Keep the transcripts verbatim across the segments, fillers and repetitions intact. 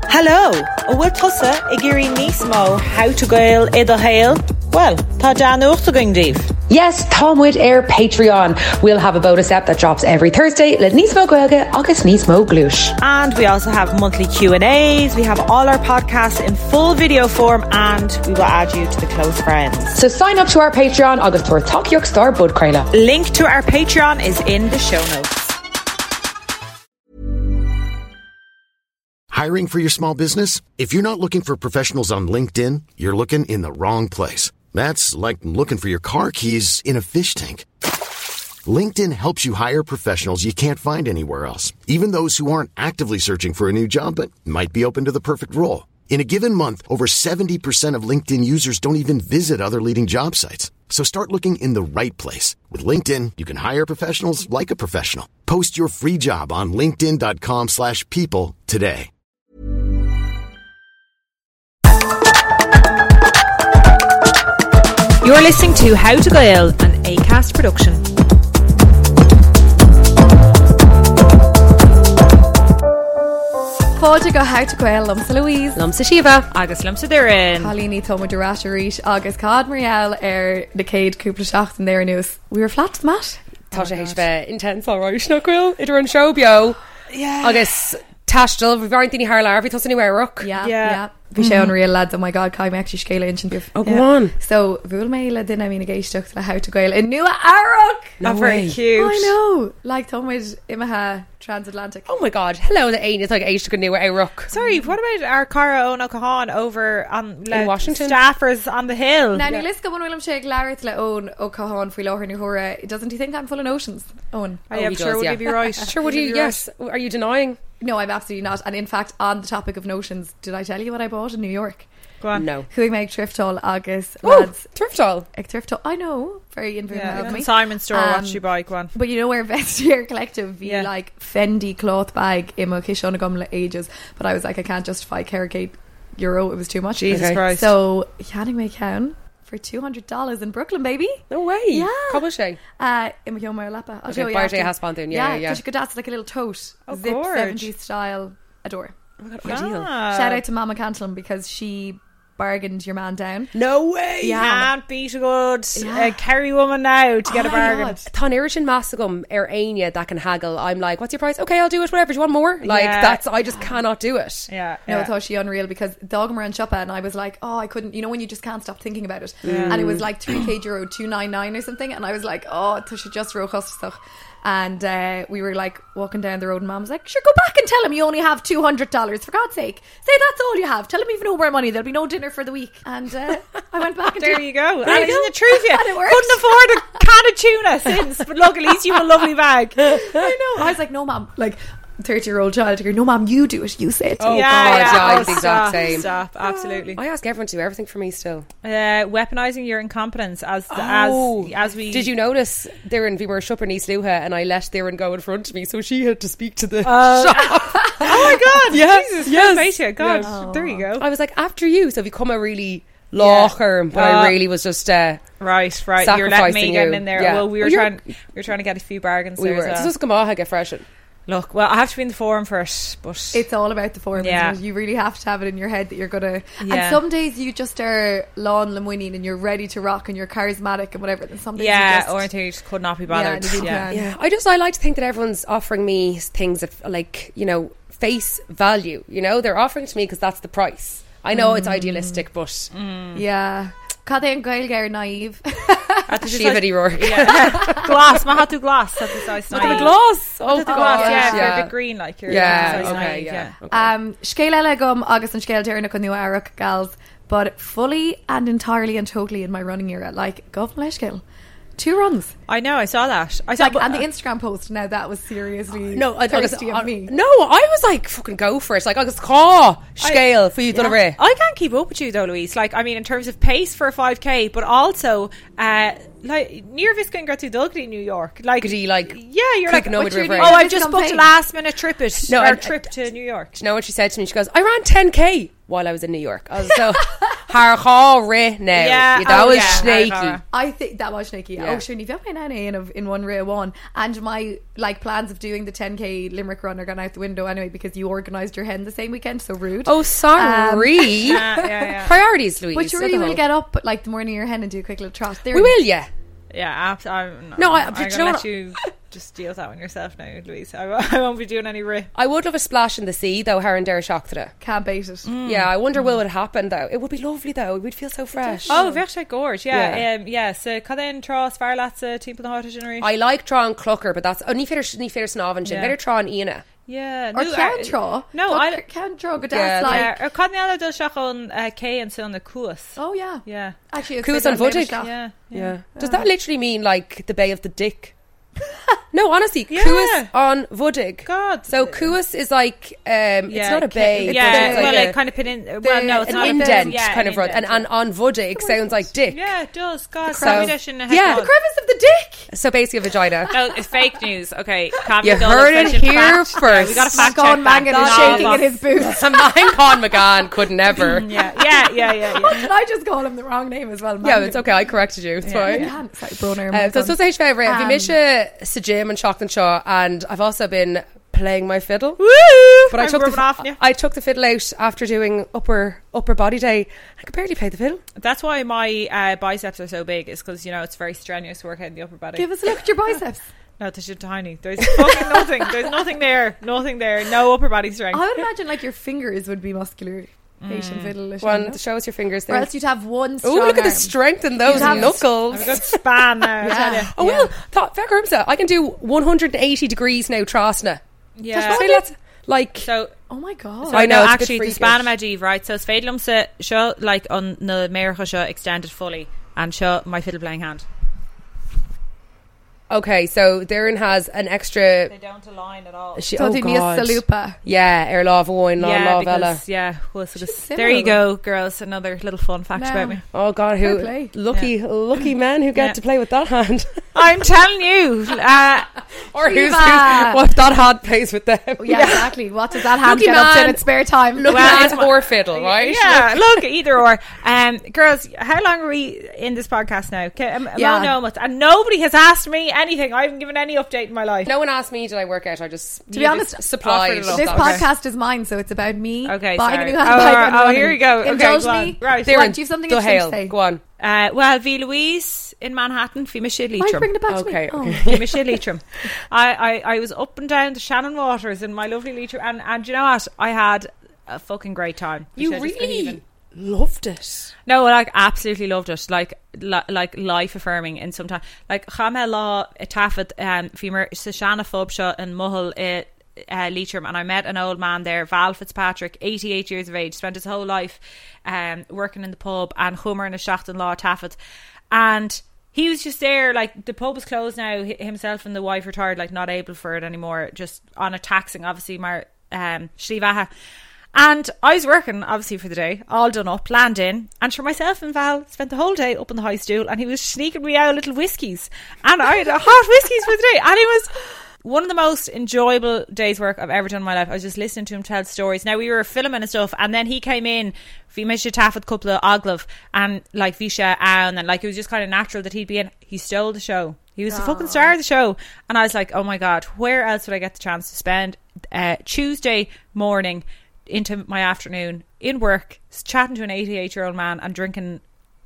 Hello, a bhfuil tusa I géirí níos mó how to gael iad a hail? Well, tá Dan uachta going díobh. Yes, Tomwood Air Patreon. We'll have a bonus app that drops every Thursday. Let Nismo Gwelga, August Nismo Gloosh. And we also have monthly Q and A's. We have all our podcasts in full video form, and we will add you to the close friends. So sign up to our Patreon, August Tor Talk York Star Bud Krayla. Link to our Patreon is in the show notes. Hiring for your small business? If you're not looking for professionals on LinkedIn, you're looking in the wrong place. That's like looking for your car keys in a fish tank. LinkedIn helps you hire professionals you can't find anywhere else, even those who aren't actively searching for a new job but might be open to the perfect role. In a given month, over seventy percent of LinkedIn users don't even visit other leading job sites. So start looking in the right place. With LinkedIn, you can hire professionals like a professional. Post your free job on linkedin.com slash people today. You're listening to How to Gael, an Acast production. Fáilte go How to Gael, Lumsa Louise, Lumsa Shiva, Agus Lumsa Durin. Chalíní Toma Durata Rís, Agus Cad Marielle ar na céad cúpla seacht an there news. We were flat to the mat. Tá sé héis bheith intense alráis nach Gwyl, idir an show bio. Yeah. Agus tastal, bhí bhaint daoine thar lear, bhí tosa anywhere rock. Yeah, Yeah. yeah. Bhí sé an real lads, oh my god, cai me actually scéile inch bíh. Oh, go on. So, bhúil mé le duine mína géisteach le How to Gael in nua Arrock. No very way. cute. I know. Like Tomid imethe transatlantic. Oh my god, hello the ain, it's like eight to go new at rock. Sorry, what about our Cara O'Cahan over on In Washington? Staffers on the hill? Now, yeah. Let's go on William Shake Larrett le Owen O'Cahan for Loher Nuhura. Doesn't he think I'm full of notions, Owen? I Oh, am he sure does, would yeah. you be right. Sure, would you? Yes. Are you denying? No, I'm absolutely not. And in fact, on the topic of notions, did I tell you what I bought in New York? Go on. No. Who make Thriftall Agus Oh, lads? Thriftall. Ag Thriftall. I know. Very inventive Yeah, of me. Simon store, Um, what you buy, go on. But you know where Vestiaire Collective, you Yeah. like Fendi cloth bag in my Kishonagum ages, but I was like, I can't justify Carrigate euro. It was too much. Jesus Okay. Christ. So Yannick McCown for two hundred dollars in Brooklyn, baby. No way. Yeah. Cobble Shay. Uh, in my Yomer Lapa. I'll Okay, show you. Bar after. J has fun doing, yeah, yeah, yeah. because you could that's like a little tote, Oh, zip gorge. seventies style. Adore. Oh my god, ideal. Ah. Shout out to Mama Cantillon because she bargained your man down. No way. Yeah. Can't beat a good Yeah. uh, Kerry woman now to get Oh a my bargain. God. Tá Irish Massagum ar Anya that can haggle. I'm like, what's your price? Okay, I'll do it, whatever. Do you want more? Like, Yeah. that's, I just cannot do it. Yeah, No, yeah. I thought she unreal because Dogma and Shoppa and I was like, oh, I couldn't, you know, when you just can't stop thinking about it. And it was like three K euro two ninety-nine or something. And I was like, oh, to she just wrote stuff. And uh, we were like walking down the road and Mom was like, sure, go back and tell him you only have two hundred dollars, for God's sake. Say that's all you have. Tell him you've no more money. There'll be no dinner for the week. And uh, I went back and There did- you go. There And you isn't go. it true for you? And it worked. Couldn't afford a can of tuna since, but look, at least you have a lovely bag. I know. I was like, no, Mom. Like, thirty year old child, no, Mom, you do it. You say it. Oh, yeah, God, yeah. yeah, I'm Oh, the exact stop, same. Stop, absolutely. I ask everyone to do everything for me still. Uh, weaponizing your incompetence as the, Oh. as as we Did you notice Darren, we were shopping East Luha and I let Darren go in front of me, so she had to speak to the Uh, shop. oh my God, Yes, Jesus, yes. yes. You. God, Yes. there you go. I was like, after you, so we come a really locher, but Uh, I really was just uh, Right, right. You're letting me sacrificing get you. in there. Yeah. Well, we were Well, you're- trying. We were trying to get a few bargains. we there were. as It's well. just Gamaha get freshen. Look, well, I have to be in the forum first, but It's all about the form. Yeah. Isn't it? You really have to have it in your head that you're gonna. Yeah. And some days you just are lawn lemwinning and you're ready to rock and you're charismatic and whatever. And some days yeah, you just, or until you just could not be Yeah, bothered. and you Yeah, can. Yeah, I just I like to think that everyone's offering me things of like, you know, face value. You know, they're offering to me because that's the price. I know it's idealistic, but yeah. Cad é an gailgeir naive. Shivity Rourke. Yeah. Glass, my hat to glass. That's the size. Look at the gloss. Oh, The glass, God. yeah, yeah. for a bit green, like you're Yeah, size okay, naive, yeah. Okay. Um, Scéil eile gum agus an scéil dearna chun nua Arach gals, but fully and entirely and totally in my running era. Like, go from Leishkill. Two runs. I know, I saw that. I saw, Like, but, and the Instagram post, now that was seriously No, I thought thirsty it of was, me. no, I was like, fucking go for it. Like, I was caw scale for you, done I, I can't keep up with you though, Louise. Like, I mean, in terms of pace for a five K, but also, uh, like, near Viscount got to Dulgary, New York. Like, Could he, like, yeah, you're like, click no what with you're river? doing? oh, I've This just booked a campaign. last minute trip it, No, or and- trip to New York. Do you know what she said to me? She goes, I ran ten K while I was in New York. I was so, Har ha ri now. Yeah, That oh, was yeah, snaky. har, har. I think that was snaky. Yeah. Oh, sure, you've got my nanny in, of- in one real one. And my like plans of doing the ten K Limerick run are gone out the window anyway because you organised your hen the same weekend. So rude. Oh, sorry. Yeah, yeah, yeah. Priorities, Louise. But you what really the will hell? get up like the morning of your hen and do a quick little trot. There We will, yeah. Yeah, abs- I'm, No, I- I'm but you gonna know let what- you just deal with that one yourself now, Louise. I, w- I won't be doing any ri. I would love a splash in the sea, though, Her and Dare shocked it. Can't bait it. Yeah, I wonder will it happen, though. It would be lovely, though. We'd feel so fresh. Oh, bheith gorge, yeah. Yeah. Um, yeah, so cad in trás fear láts a timp na háta generation. I like Tron Clucker, but that's... Oh, ní féidir ní féidir snávan sin. Yeah. Better Tron Ina. Yeah. Or no, can uh, draw. No, But I... can draw. But Yeah, that's like. Yeah, or cad ní dul seach on uh, Kay and son the cuas. Oh yeah. Yeah. Actually, it's Cúas been an done Vudig. later, Yeah. Yeah. Does that literally mean, like, the Bay of the Dick? No, honestly, Yeah. Cúas on Vudig. God. So Cúas is like... Um, Yeah, it's not a K- bay. Yeah, but it's like well, a- like kind of pin in. Well, no, it's an not a- indent yeah, kind an of road. And, indent, and on Vudig sounds like dick. yeah, it does. God, So- so, in the Yeah. The crevice of the dick. So basically a vagina. No, it's fake news. Okay, Cam You Dole heard it official here fact. Yeah, we got to first. fact Gone check that. Mangan is No, shaking look. in his boots. Mine Con McGann could never. Yeah, yeah, yeah, yeah. yeah. Did I just call him the wrong name as well? Yeah, Mangan? it's okay. I corrected you. It's fine. Man, sorry, Brunner. Uh, so it's H favourite. I've Um, been sa gym and shocked and shaw, and I've also been playing my fiddle. Woo! But I I'm took rubbing the off on you. I took the fiddle out after doing upper upper body day. I could barely play the fiddle. That's why my uh, biceps are so big. Is because you know it's very strenuous work out in the upper body. Give us a look at your biceps. No, they're just tiny. There's fucking nothing. There's nothing there. Nothing there. No upper body strength. I would imagine like your fingers would be muscular. Asian fiddle. One, show us your fingers Or there. else you'd have one Oh, strong look at the arm. strength in those You'd have- knuckles. I've got span now. I tell Yeah. you. Oh well, thought fair Grimsa. I can do one hundred eighty degrees now, Trasna. Yeah. So let's like. So Oh my god. So I know, no, it's a bit actually the freakish. span ma díomh, right? So Sfeidlum sa show like on the America show extended fully and show my fiddle playing hand. Okay, so Darren has an extra. They don't align at all. She, So oh do you god. salupa. Yeah, er love wine, yeah, love Ella. because, yeah. Well, so this, similar. there you go, girls. Another little fun fact No. about me. Oh god, Fair who play. lucky lucky men who get Yeah. to play with that hand. I'm telling you. Uh, Or who's, Shiva. who's what that hand plays with them. Oh, yeah, exactly. What does that hand Lucky get up to in man. its spare time? Lucky Well, man it's my- or fiddle, right? yeah, look, either or. Um, girls, how long are we in this podcast now? Okay, um, Yeah. yeah. Know and nobody has asked me anything. I haven't given any update in my life. No one asked me did I work out. I just To be honest, supplied. offered it up. This Okay. podcast is mine, so it's about me. Okay, buying sorry. a new Oh, handbag. and oh, running. here we go. Okay, Indulge go on. me. Right. Darren, Darren, do you have something go interesting hail. to say? Go on. Uh, well, V. Louise in Manhattan, fi Michelle Why bring Leitrim. it back Okay, to me? okay. Oh. Michelle Leitrim. I, I, I was up and down the Shannon Waters in my lovely Leitrim, and, and you know what? I had a fucking great time. You Which I just couldn't really even- loved it. No, like absolutely loved it. Like, li- like life affirming in some time. Like Chama Law Taffet, um, Femur Sashana Fobsha and Muhal uh, uh, Leitrim, and I met an old man there, Val Fitzpatrick, eighty-eight years of age, spent his whole life um working in the pub and Hummer in a Shachten Law Taffet, and he was just there. Like the pub was closed now. H- himself and the wife retired, like not able for it anymore. Just on a taxing, obviously, Mar um Shlivaha. And I was working, obviously, for the day, all done up, land in, and for myself and Val spent the whole day up on the high stool, and he was sneaking me out little whiskies, and I had a hot whiskies for the day, and it was one of the most enjoyable days' work I've ever done in my life. I was just listening to him tell stories. Now, we were filming and stuff, and then he came in, vi misha taffet couple of Oglev, and like Visha Ann, and like it was just kind of natural that he'd be in. He stole the show. He was the fucking star of the show, and I was like, oh my god, where else would I get the chance to spend uh, Tuesday morning into my afternoon in work, chatting to an eighty-eight year old man and drinking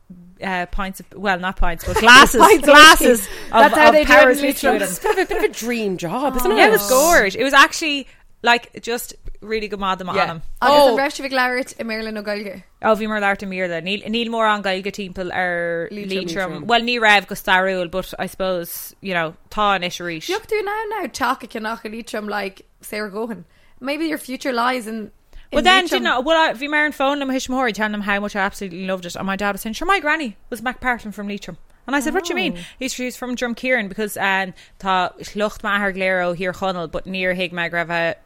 uh, pints of, well, not pints, but glasses, Pints of glasses whiskey. of, That's how of they do it in Paris whiskey Leitrim. with him. It's a bit of a, bit of a dream job, isn't it? Yeah, it was gorge. It was actually like just really good mod them Yeah. on him. Agus Oh. an Reistivig Lauret i Marilyn O'Gallagher. Oh, bhí mar leart Mirla. Níl níl mór an gailge timpeall ar Leitrim. Leitrim. Leitrim. Well, ní raibh go starúil, but I suppose, you know, tá an isisiéis. Look through now, now, Chaka Kanaka Leitrim like Sarah Gohan. Maybe your future lies in. in Well, then, Leitrim. you know, well, I, bhí mar an phone them Hishmori telling them how much I absolutely loved it. And my dad was saying, sure, my granny was MacPartlin from Leitrim. And I said, what do you mean? He's, she's from Drumkeeran because um, tá lucht ma haar glero here chonel, but near hig me grava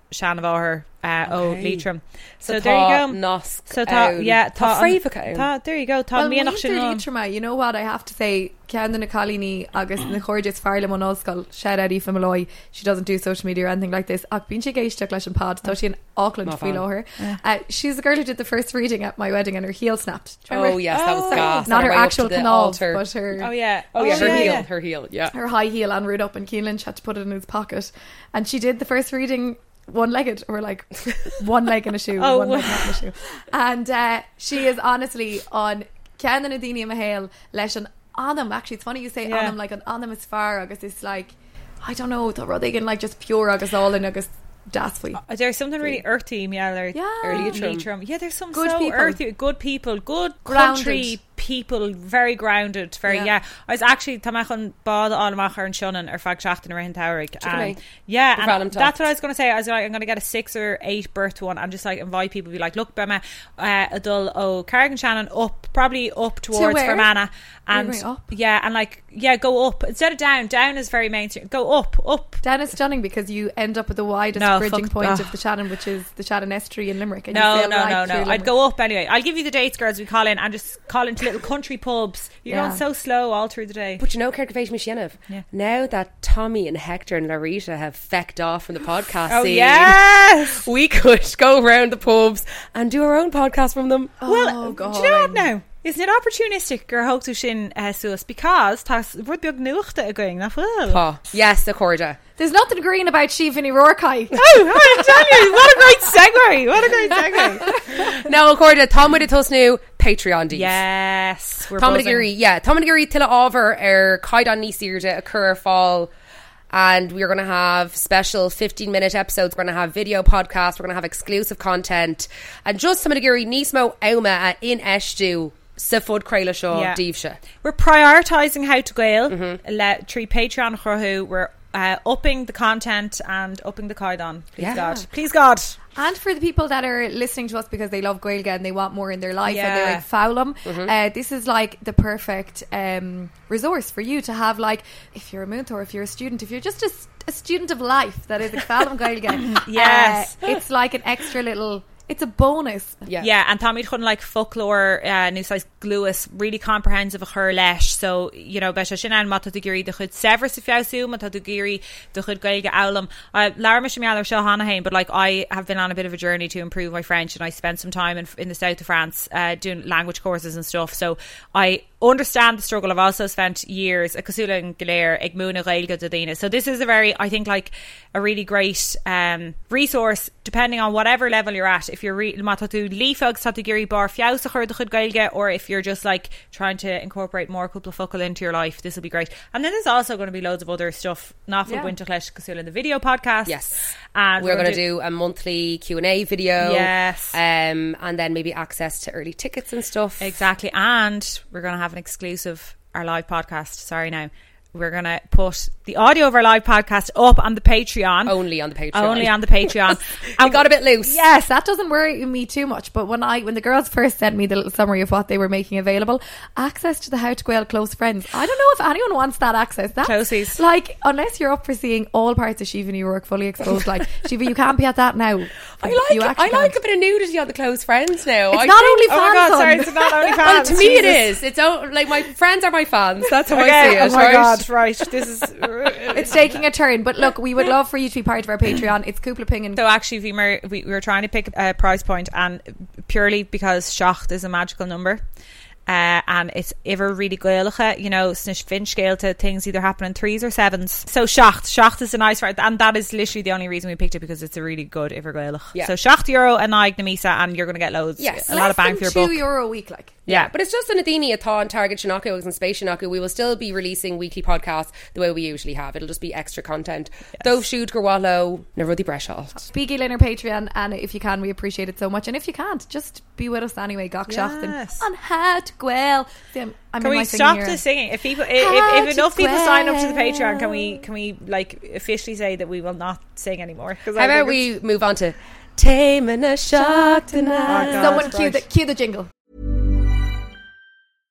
Shanna Báthir uh, ó Okay. Leitrim. So, So there you tá go. nasc So tá, ann. yeah, Tá tá fréamhacha ann. tá, there you go. Tá Well, míonach Winter sin an. Leitrim, you know what I have to say, Ceanna na Colíní agus na Chordes Farlam on Oscail, shout out Aoife Malloy, she doesn't do social media or anything like this, ach bíonn sé géisteach leis an pod, tá she in Auckland Not fí bad. her. Uh, she's the girl who did the first reading at my wedding and her heel snapped. Do you Oh remember? yes, that was Oh. gas. Not On her way up actual to the canal, altar. but her Oh, yeah. Oh yeah, her yeah, heel, yeah. her heel. Yeah. her high heel and Rude up, and Keelan Lynch had to put it in his pocket, and she did the first reading one-legged, or like one leg in a shoe, Oh. one leg not in a shoe, and uh, she is honestly on Ceanna na Daoine Mahail leis an anam. Actually, it's funny you say Yeah. anam, like an anam is far agus it's like, I don't know, the rudigan like just pure agus all in agus dasfui. Uh, There's something really earthy, yeah, there. Yeah. early Leitrim. Leitrim. Yeah, there's some Good so people. earthy, good people, good Grounded. country people, very grounded, very Yeah. yeah. I was actually tamachon bad almach ar an Shannon ar fag shacht in Rahin Towering. Chicken Yeah, The and Valentine. that's what I was going to say. I was like, I'm going to get a six or eight birth one and just like invite people. Be like, look, Bema, uh, adult oh Carrigan Shannon up, probably up towards where? Fermanagh, You're and going up? yeah, and like yeah, go up instead of down. Down is very mainstream. Go up, up. Dan is stunning because you end up at the widest No, bridging fuck- point oh. of the Shannon, which is the Shannon Estuary in Limerick. And you No, sail no, right no, through no. I'd Limerick. go up anyway. I'll give you the dates, girls. We call in and just call into little country pubs. You're Yeah. going so slow all through the day. But you know, Kirkavage Mishenov, Yeah. now that Tommy and Hector and Larita have fecked off from the podcast Oh, scene, yes. we could go around the pubs and do our own podcast from them. Well, Oh, God. do you know what now? Isn't it opportunistic gur hoogte sin uh, suas because tas rud beag nuachta a going nach well. Pa. Yes, the Corda. There's nothing green about Siobhan Rourke. Oh, I'm telling you, what a great segue! What a great segue! Now, Corda, Tom with us new Patreon deeds. Yes, we're Tom buzzing. Guri, yeah, Tom Guri tilla over er Kaidan Nisirde a Cur fall. And we're going to have special fifteen minute episodes. We're going to have video podcasts. We're going to have exclusive content. And just some of the Guri Nismo Auma in Eshdu. Sa fud Creila Shaw, Yeah. Divsha. We're prioritising how to gael. Mm-hmm. Le Tree Patreon chorhu. We're uh, upping the content and upping the kaidan. Please Yeah. God. Please God. And for the people that are listening to us because they love Gaeilge and they want more in their life and they're Yeah. like Fowlam, uh, this is like the perfect um, resource for you to have, like, if you're a Moonth or if you're a student, if you're just a, s- a student of life that is a Fowlam Gaeilge, Yes. uh, it's like an extra little, it's a bonus. Yeah. Yeah, and Tommy chun like folklore uh, new size gluas really comprehensive of her lesh. So you know, besha shinan mata du giri de chud severus if you mata du giri de chud gailge aulam. Uh, Lara Mishmial or Shahanahain, but like I have been on a bit of a journey to improve my French, and I spent some time in, in the south of France uh, doing language courses and stuff. So I understand the struggle. I've also spent years at Casula and Galer Igmuna Gailge Dodina. So this is a very, I think, like a really great um, resource depending on whatever level you're at. If you're re- matatu leafog satagiri bar fiausachur de chud gailge, or if you're just like trying to incorporate more couple of focal into your life, this will be great. And then there's also going to be loads of other stuff. Not for Yeah. Winter Clash Casula in the video podcast. Yes. And We're we're going to do a monthly Q and A video. Yes. Um, and then maybe access to early tickets and stuff. Exactly. And we're going to have an exclusive, our live podcast. Sorry now. We're going to put the audio of our live podcast up on the Patreon. Only on the Patreon. Only on the Patreon. It got a bit loose. Yes, that doesn't worry me too much. But when I, when the girls first sent me the little summary of what they were making available, access to the How to Gael Close Friends. I don't know if anyone wants that access. That's Closies. like, unless you're up for seeing all parts of Siobhan Rourke fully exposed. Like, Shiva, you can't be at that now. I like You it. actually I like can't. a bit of nudity on the close friends now. It's I not think- only Oh my fans God, on. sorry, it's not only fans. Well, to me it Jesus. is. It's all, like my friends are my fans. That's how I Okay, see it. oh my right? God, right. This is... It's taking a turn. But look, we would love for you to be part of our Patreon. It's Kupla Ping and So actually, we were, we were trying to pick a price point, and purely because Shacht is a magical number. Uh, and it's ever really goilige, you know, snish fin scale to things either happen in threes or sevens. So Shacht, Shacht is a nice right, and that is literally the only reason we picked it, because it's a really good ever goilige. Yeah. So Shacht euro and Naig Namisa, and you're going to get loads, Yes. a lot of bang for your two buck. euro a week. Like, Yeah, But it's just an Adini, a Thaw and Target Shinaku and Space Shinaku. We will still be releasing weekly podcasts the way we usually have. It'll just be extra content. Dove Shoot Garwallo, Narudi Breshalt. Be in our Patreon, and if you can, we appreciate it so much. And if you can't, just be with us anyway. Gach Yes. Shachtin on How to Gael. See, I'm, I'm Can in we my singing stop era. the singing? If people, if, How if, if to enough people sign up to the Gael. Patreon, can we, can we like officially say that we will not sing anymore? 'Cause I How about think it's- we move on to Taming a Shock tonight? Oh, God. Someone cue right. the cue the jingle.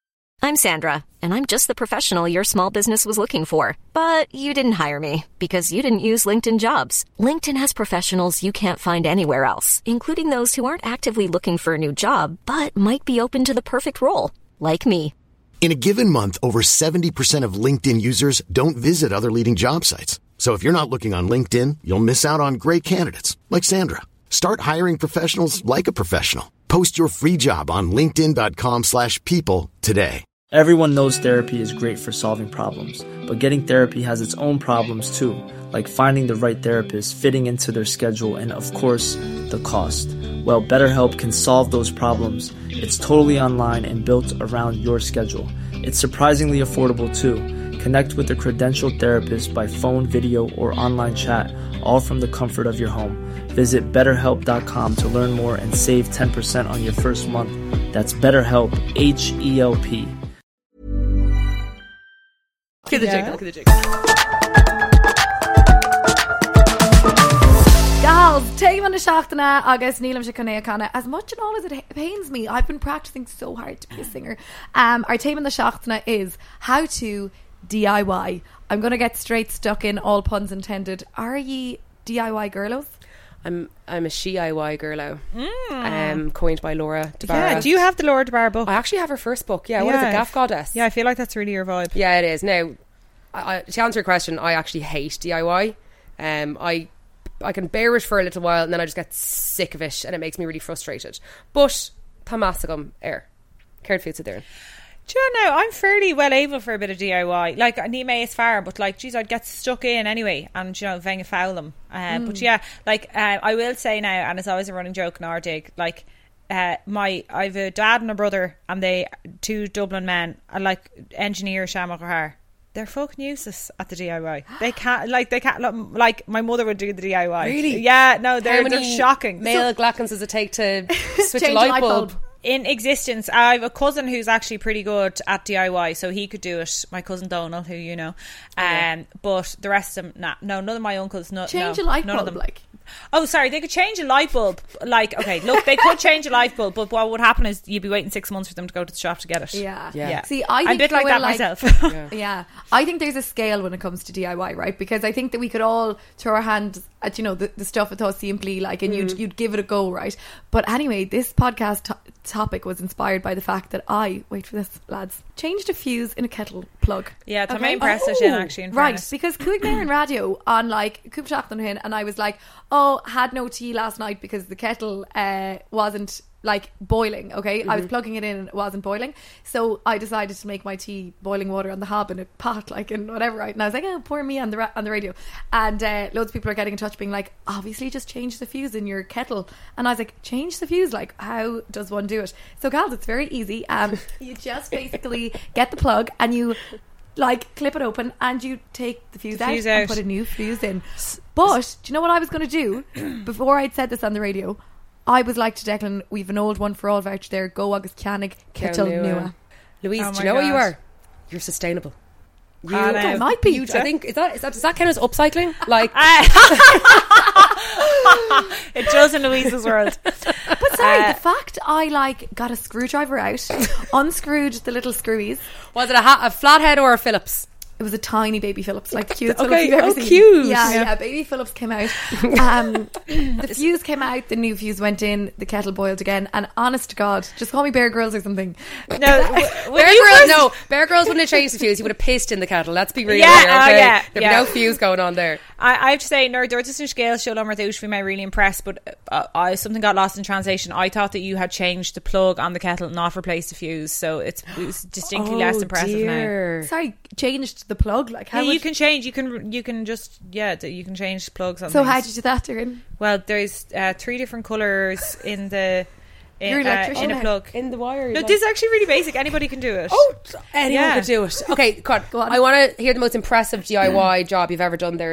I'm Sandra, and I'm just the professional your small business was looking for. But you didn't hire me because you didn't use LinkedIn Jobs. LinkedIn has professionals you can't find anywhere else, including those who aren't actively looking for a new job, but might be open to the perfect role, like me. In a given month, over seventy percent of LinkedIn users don't visit other leading job sites. So if you're not looking on LinkedIn, you'll miss out on great candidates like Sandra. Start hiring professionals like a professional. Post your free job on linkedin.com slash people today. Everyone knows therapy is great for solving problems, but getting therapy has its own problems too, like finding the right therapist, fitting into their schedule, and of course, the cost. Well, BetterHelp can solve those problems. It's totally online and built around your schedule. It's surprisingly affordable too. Connect with a credentialed therapist by phone, video, or online chat, all from the comfort of your home. Visit better help dot com to learn more and save ten percent on your first month. That's BetterHelp, H E L P. Look at the jiggle, look at the jiggle. Gals, take on the Shachtana, August Neelam Shakanea. As much and all as it pains me, I've been practicing so hard to be a singer. Um, our team on the Shachtana is how to D I Y. I'm going to get straight stuck in, all puns intended. Are ye D I Y girlos? I'm I'm a she I Y girlo, mm. um, coined by Laura DeBarra. Yeah, do you have the Laura DeBarra book? I actually have her first book. Yeah, yeah, what is it, Gaff Goddess? Yeah, I feel like that's really your vibe. Yeah, it is. Now, I, I, to answer your question, I actually hate D I Y. Um, I I can bear it for a little while, and then I just get sick of it, and it makes me really frustrated. But Tamasagum air, cared food there. Do you know, I'm fairly well able for a bit of D I Y. Like, I need is far, but like, geez, I'd get stuck in anyway, and you know, vang a foul them. Uh, mm. But yeah, like, uh, I will say now, and it's always a running joke in our dig, like, uh, my, I've a dad and a brother, and they, two Dublin men, are like engineer Shamrock O'Hare. They're fucking useless at the D I Y. They can't, like, they can't, like, my mother would do the D I Y. Really? Yeah, no, they're, they're shocking. Male so, glackens does it take to switch a light bulb? In existence, I have a cousin who's actually pretty good at D I Y, so he could do it. My cousin Donal, who you know, um, yeah. But the rest of them, nah, no, none of my uncles, no, change no, a light none bulb, of them. Like, oh, sorry, they could change a light bulb. Like, okay, look, they could change a light bulb, but what would happen is you'd be waiting six months for them to go to the shop to get it. Yeah, yeah. yeah. See, I think I'm a bit like that like, myself. yeah. yeah, I think there's a scale when it comes to D I Y, right? Because I think that we could all throw our hands at, you know, the, the stuff with us simply, like, and mm. you'd you'd give it a go, right? But anyway, this podcast to- topic was inspired by the fact that I wait for this, lads, changed a fuse in a kettle plug. Yeah, to okay? impress oh, it in actually. In right, fairness. because Cúig Nair radio on like Cúig Seachtain hin, and I was like, oh, had no tea last night because the kettle uh, wasn't like boiling. Okay, mm-hmm. I was plugging it in and it wasn't boiling, so I decided to make my tea boiling water on the hob in a pot, like, and whatever, right? And I was like, oh, pour me on the ra- on the radio, and uh, loads of people are getting in touch being like, obviously just change the fuse in your kettle. And I was like, change the fuse, like, how does one do it? So gals, it's very easy. Um, you just basically get the plug and you like clip it open and you take the fuse, the fuse out, out and put a new fuse in. But do you know what I was going to do before I'd said this on the radio? I was like to Declan, we've an old one for all voucher there. Go Agus Canig Kettle Nua. Louise, oh do you know God. what you are? You're sustainable. You I might be. You, I think is that, is that does that count as upcycling? Like it does in Louise's world. But sorry, uh, the fact I like got a screwdriver out, unscrewed the little screwies. Was it a, ha- a flathead or a Phillips? It was a tiny baby Phillips, like the cutest okay, Phillips you've ever oh, seen. cute. Yeah, yeah, yeah, baby Phillips came out. Um, the fuse came out, the new fuse went in, the kettle boiled again, and honest to God, just call me Bear Grylls or something. No, Bear Grylls, no, Bear Grylls wouldn't have changed the fuse. He would have pissed in the kettle. Let's be real yeah, here. Oh, Okay? yeah, There'd yeah. be no fuse going on there. I, I have to say, no, there was a scale show on Marthush we may really impressed, but uh, I, something got lost in translation. I thought that you had changed the plug on the kettle, not replaced the fuse, so it's, it's distinctly oh, less impressive dear. now. Sorry, changed the plug? Like how? Yeah, would... you can change. You can. You can just. Yeah, you can change plugs on. So things. how did you do that, Darren? Well, there's uh, three different colours in the. In, You're uh, electrician. in a plug in the wire. No, like... this is actually really basic. Anybody can do it. Oh, anyone yeah. could do it. Okay, God, go on. I want to hear the most impressive D I Y job you've ever done, Darren.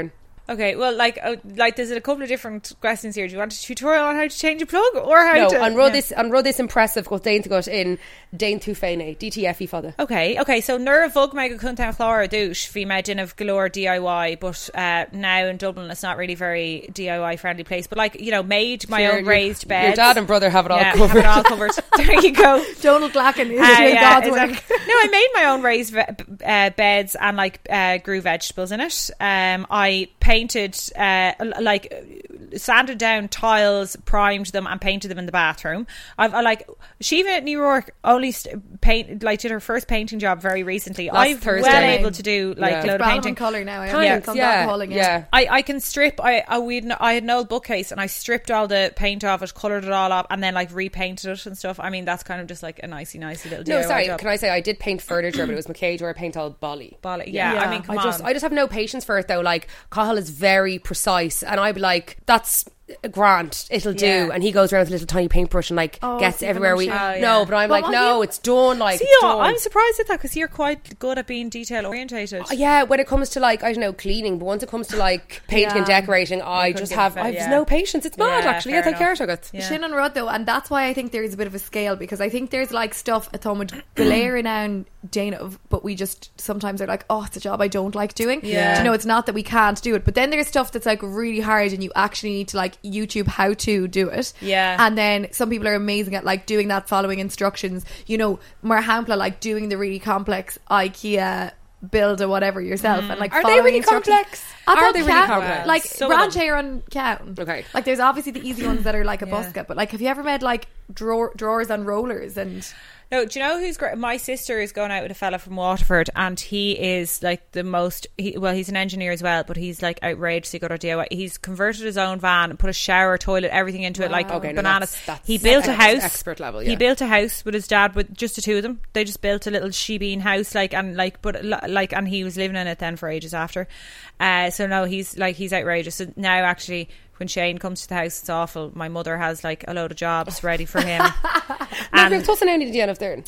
Okay, well, like, uh, like, there's a couple of different questions here. Do you want a tutorial on how to change a plug, or how no, to? an rud yeah. is an rud is impressive. Got dain to gut in dain tú féine D T F I fada. Okay, okay. So Nura Vug me go kunta chlár douche fi me din of galore D I Y, but uh, now in Dublin it's not really very D I Y friendly place. But like, you know, made my Your- own raised bed. Your dad and brother have it all yeah, covered. have it all covered. There you go. Donald Glacken is Uh, doing yeah, God's work. exactly. No, I made my own raised ve- uh, beds and like uh, grew vegetables in it. Um, I painted uh, like sanded down tiles, primed them, and painted them in the bathroom. I've I, like Shiva at New York only st- paint like did her first painting job very recently. Last I've Thursday. well able to do like Yeah. load of Bralham painting. colour now. I Thanks, am yeah, calling it. yeah. I, I can strip I I, we'd, I had an old bookcase and I stripped all the paint off it, coloured it all up, and then like repainted it and stuff. I mean, that's kind of just like a nicey nicey little No, D I Y sorry. job. Can I say I did paint furniture, but it was McCage or I paint all Bolly. Bolly, yeah, I mean, come I just on. I just have no patience for it though. Like Cahill is very precise, and I'd be like, "That's a grand, it'll do." Yeah. And he goes around with a little tiny paintbrush and like Oh, gets Stephen everywhere. We O'Shea. Oh, no, yeah. but I'm But like, what no, you- it's done. Like, See, it's oh, done. I'm surprised at that because you're quite good at being detail orientated. Yeah, when it comes to like I don't know cleaning, but once it comes to like painting and Yeah. decorating, I couldn't just give have a- I have yeah. no patience. It's bad Yeah, actually. fair Yeah, take enough. care of it. Yeah. Shin and Rud though, and that's why I think there is a bit of a scale, because I think there's like stuff at home with Galer and Dana, but we just sometimes are like, oh, it's a job I don't like doing. Yeah. Do you know, it's not that we can't do it, but then there's stuff that's like really hard and you actually need to like YouTube how to do it. Yeah. And then some people are amazing at like doing that, following instructions. You know, Marhampla, like doing the really complex IKEA build or whatever yourself, and like Are they following really instructions. complex? I Are thought they really Count- complex? Like Some of Branch them. Air on Count. Okay. Like there's obviously the easy ones that are like a busket, but like have you ever made like drawer, drawers on rollers and No, do you know who's great? My sister is going out with a fella from Waterford, and he is like the most. He, well, he's an engineer as well, but he's like outrageously good at D I Y. He's converted his own van and put a shower, toilet, everything into it, like Okay, no, bananas. that's- that's he built a ex- house, expert level, He yeah. built a house with his dad, with just the two of them. They just built a little shebeen house, like and like, but like, and he was living in it then for ages after. Uh, so no, he's like he's outrageous. So now actually, when Shane comes to the house, it's awful. My mother has like a load of jobs ready for him. No, And- you're tossing out the end of there.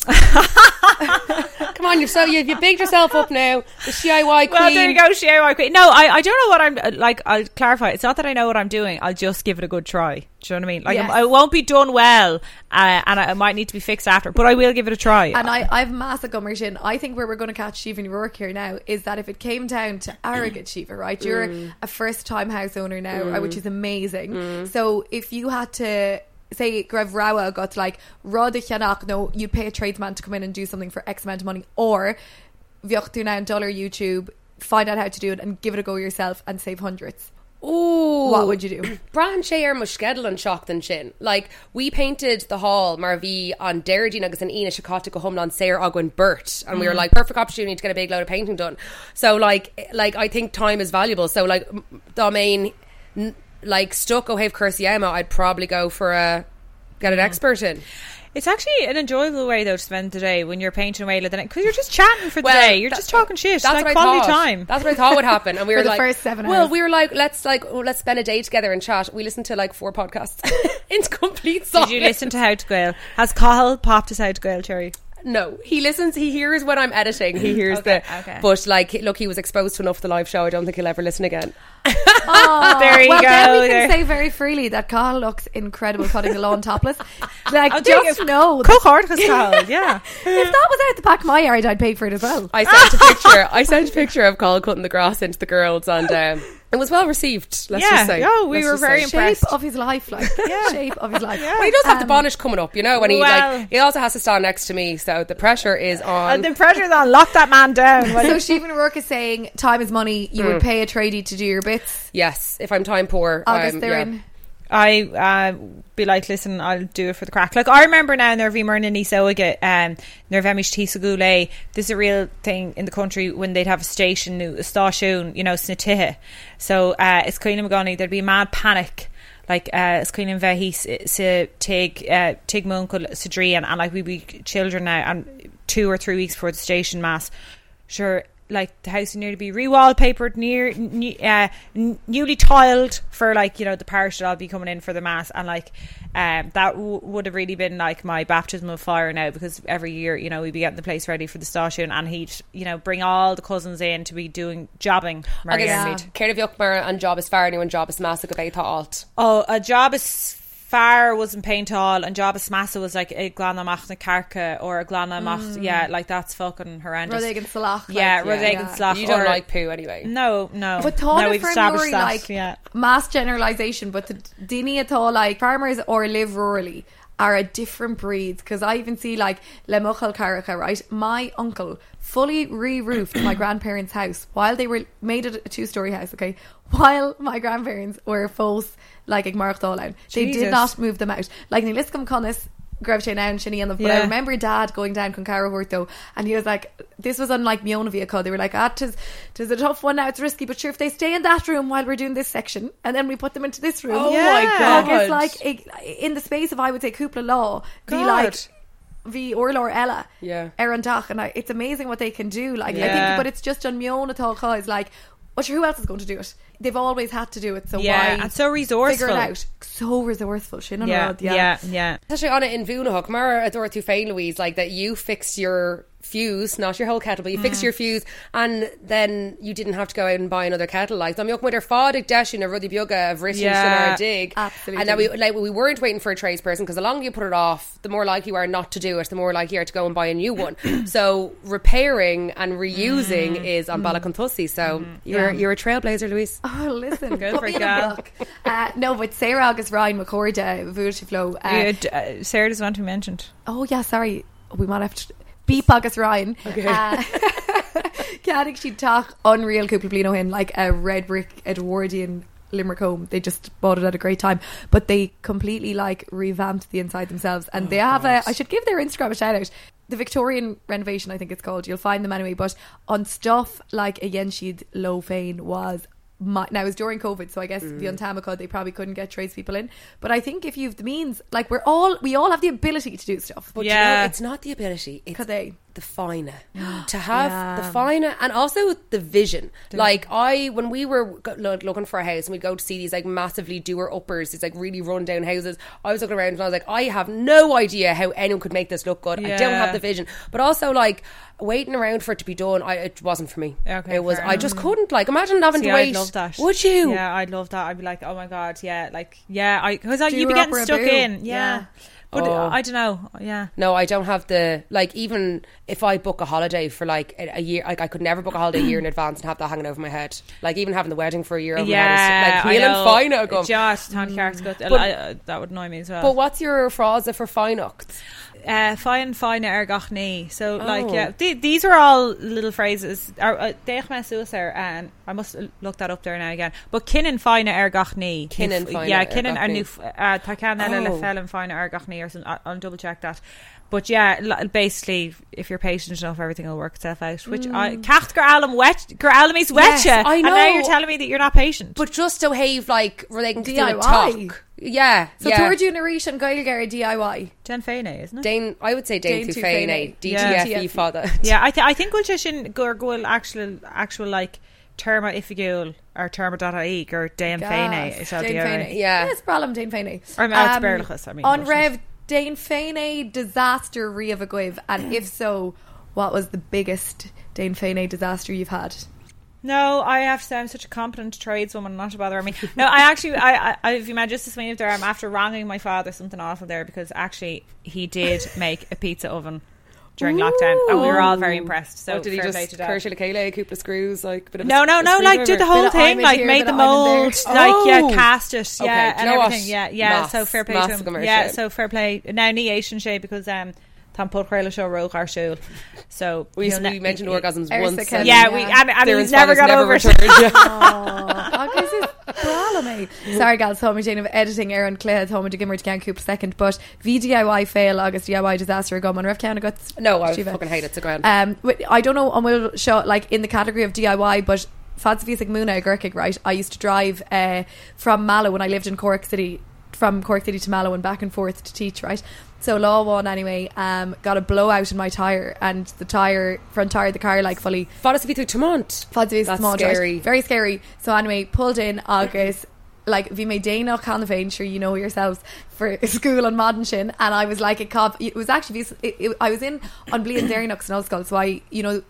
Come on, you've so you've you bigged yourself up now. The D I Y queen. Well, there you go, D I Y queen. No, I, I don't know what I'm uh, like. I'll clarify. It's not that I know what I'm doing. I'll just give it a good try. Do you know what I mean? Like Yes. I won't be done well, uh, and I, I might need to be fixed after, but I will give it a try. And I, I've massive gummerish. I think where we're going to catch Shiva and Rourke here now is that if it came down to arrogant Shiva, right? You're a first time house owner now, uh, which is amazing. So if you had to say Grev Rawa got like Rada Chanach, no, you'd pay a tradesman to come in and do something for X amount of money, or Vioch do now dollar YouTube, find out how to do it and give it a go yourself and save hundreds. Ooh. What would you do? Branch Air mushkedal and shocked and shin. Like we painted the hall Marvi on Derry Agus and Ina Shakata go home on Sayre Ogwin Burt, and we were like perfect opportunity to get a big load of painting done. So like like I think time is valuable. So like the main n- like stuck o have Cursiema, I'd probably go for a get an expert in. It's actually an enjoyable way though to spend the day when you're painting away the night, because you're just chatting for the Well, day. You're that- just talking shit. That's like what I quality thought. time. That's what I thought would happen. And we For were the like, first seven well, hours. we were like, let's like oh, let's spend a day together and chat. We listened to like four podcasts into complete Did silence. you listen to How to Gael? Has Cahill popped his How to Gael, Cherry? No, he listens. He hears when I'm editing. He hears Okay, the. okay. But like, look, he was exposed to enough of the live show. I don't think he'll ever listen again. Oh, There you well, go, then we there. can say very freely that Carl looks incredible cutting the lawn topless. Like, Oh, there you just go. know that Cohort has Cahill, yeah. if that was out the back of my yard, I'd pay for it as well. I sent a picture. I sent a picture of Colin cutting the grass into the girls, and um, it was well received. Let's Yeah, just say. yeah, we Let's were just very say. impressed. Shape of his life, like shape of his life. Well, he does have the Um, bonnet coming up, you know, and he well- like he also has to stand next to me, so the pressure is on. And the pressure's on. Lock that man down. So Stephen O'Rourke is saying time is money. You Hmm. would pay a tradie to do your bits. yes, if I'm time poor, August, um, they're yeah. in. I uh, be like, listen, I'll do it for the crack. Like I remember now, Nervi Myrna Nisoga, um, Nervemish Tisagule. This is a real thing in the country when they'd have a station, a station, you know, Snitihe. So uh, it's Queen of Magani. There'd be a mad panic. Like uh, it's Queen of Vehi to take uh, Tig Munkle Sadri, and, and like we'd be children now, and two or three weeks before the station mass. Sure, like the house near to be re-wallpapered, near new, uh, n- newly tiled for like, you know, the parish that I'll be coming in for the mass, and like um, that w- would have really been like my baptism of fire now, because every year, you know, we'd be getting the place ready for the station, and he'd, you know, bring all the cousins in to be doing jobbing. Agus Céir of Yuckmar an job is fear an job is massa go béitá alt. Oh, a job is far wasn't paint all, and job is massa was like a glana mach na carca or a glana mach mm. yeah, like that's fucking horrendous. Rodeg and Salach, like, yeah, Rodeg yeah. and Salach. You don't or, like poo anyway. No, no. But thought no, of we've for established Nuri, that. like yeah. mass generalisation, but the dini at all, like farmers or live rurally are a different breed, because I even see like Le Mochel Caracha, right? My uncle fully re-roofed my grandparents' house while they were made it a two-story house, okay? While my grandparents were false like ag mark They Jesus. did not move them out. Like ni liscum conas grab sé now and Shinny and the but Yeah. I remember Dad going down con Carahorto, and he was like, this was unlike Miona vehicle. They were like, ah, tis, tis a tough one now, it's risky, but sure, if they stay in that room while we're doing this section and then we put them into this room, Oh Yeah. my god. like, it's like it, in the space of I would say Kupla Law, be God. like the Orlor Ella, Yeah. Aaron Dach, and I, it's amazing what they can do. Like I Yeah. think, but it's just on Miona Talca is like, well, sure, who else is going to do it? They've always had to do it, so Yeah, why and so resourceful. figure it out? So resourceful, Shin Yeah, Rod, yeah, yeah. yeah. Especially on it in Vunahuk, Mara adore to Faye Louise, like that you fixed your fuse, not your whole kettle, but you fixed your fuse, and then you didn't have to go out and buy another kettle. Like I'm with her fadig dashin a ruddy bioga of Rishon Yeah, or a dig, absolutely. and then we like we weren't waiting for a tradesperson, because the longer you put it off, the more likely you are not to do it, the more likely you are to go and buy a new one. So repairing and reusing mm. is on mm. Balacontussi. So mm. you're Yeah. you're a trailblazer, Louise. Oh, listen, Good put for me in a gal. book. Uh, no, but Sarah August Ryan McCorda, Vushiflo. Uh, Yeah, d- uh, Sarah doesn't want to be mentioned. oh yeah, sorry, we might have to beep August Ryan. Okay. Uh, Cadig she'd talk unreal couple blino in like a red brick Edwardian Limerick home. They just bought it at a great time, but they completely like revamped the inside themselves, and oh, they have God. a I should give their Instagram a shout out. The Victorian renovation, I think it's called. You'll find them anyway, but on stuff like a Yenshid Low Fane was my, now it was during COVID, so I guess mm. the Untamacod they probably couldn't get tradespeople in, but I think if you've the means, like we're all we all have the ability to do stuff, but yeah, you know, it's not the ability, it's Could they? the fina to have Yeah. the fina, and also the vision. Like I when we were go- lo- looking for a house and we'd go to see these like massively doer uppers, these like really run down houses, I was looking around and I was like, I have no idea how anyone could make this look good. Yeah. I don't have the vision, but also like waiting around for it to be done, I, it wasn't for me. Okay, it was fair I just couldn't, like imagine having See, to wait. I'd love that. Would you? Yeah, I'd love that. I'd be like, oh my god, yeah, like yeah, I because Do you'd be her up getting or a stuck boo. in, yeah. Yeah. But Oh. I don't know, yeah. No, I don't have the, like, even if I book a holiday for like a, a year, like I could never book a holiday a year in advance and have that hanging over my head. Like even having the wedding for a year over Yeah, my head is, like Neil and Fine I go. Just Tony Carrick's good. But- I- I- that would annoy me as well. But what's your phrase for Finocht? uh, fine, fine, er gachni. So, Oh. like, yeah, th- these are all little phrases. Deich me suser, and I must look that up there now again. But kinnin fine er gachni. Kinnin fine yeah, er kinnin er gachni. new. Takan ele Oh. felin fine er gachni or something. I- I'll double check that. But yeah, l- basically, if you're patient enough, everything will work itself out. Which I cacht gur alum wet, gur alum is Yes, wetcha. I And now you're know. telling me that you're not patient. But just to have like relating to D I do a Y. talk. Yeah. So yeah. Tour Generation Gailgar D I Y. Jen Fane, isn't it? Dane, I would say Dane Dane to Tufane. Fane, D T Yeah. F E father. Yeah, I, th- I think we'll just in gur goil actual actual like terma ifigul or terma dot I E gur Dane Fane is that Dane the Fane. other. Yeah. Yes, problem Dane Fane. Or no, it's Berlichus, I mean, On but- Rev, Dane Fane disaster Riavagoiv, and if so, what was the biggest Dane Fane disaster you've had? No, I have to say I'm such a competent tradeswoman, not to bother me. No, I actually, I, I, I if you imagine just this minute there, I'm after wronging my father something awful there because actually he did make a pizza oven during lockdown, and we were all very impressed. So So did he fair play just to Dad. Kershil Kayla, a couple of screws, like bit of a No, no, a no, like did the screwdriver? whole Bit of thing, I'm in like here, made bit the of I'm in there. mold, like yeah, Oh. cast it, Okay, yeah, do and you know what? everything, yeah, yeah. Mass- so fair play mass to him, commercial. yeah. So fair play. Now ni Asian shay because um, Tam Pol Creile show roch our show. So We, he'll we ne- mentioned he- orgasms Ersa once. Kelly. Yeah, and we Yeah. and, and Darren's he's never father's got over it. returned. Oh, this is problem. Sorry, guys. Tommy Jane of editing Aaron Clare, Tommy de Gimmer to Gan Coop second, but V D I Y fail, August D I Y disaster go on Rev County guts. No, I Shiva. fucking hate it. It's a grand. Um, wi- I don't know, and we'll show like in the category of D I Y, but Fadsvisig Muna Gurkig, right? I used to drive uh, from Mallow when I lived in Cork City from Cork City to Mallow and back and forth to teach, right? So law one anyway, um, got a blowout in my tyre, and the tyre, front tyre of the car, like fully Fádas a bhí tú Tomont. Fádas That's Tomont, scary. Right? Very scary. So anyway, pulled in August. Like, bhí mé déanach Convein, sure you know yourselves, for school on Modern Shin, and I was like a cop. It was actually, it, it, I was in on Blian Derrynux and Oscol, so I, you know,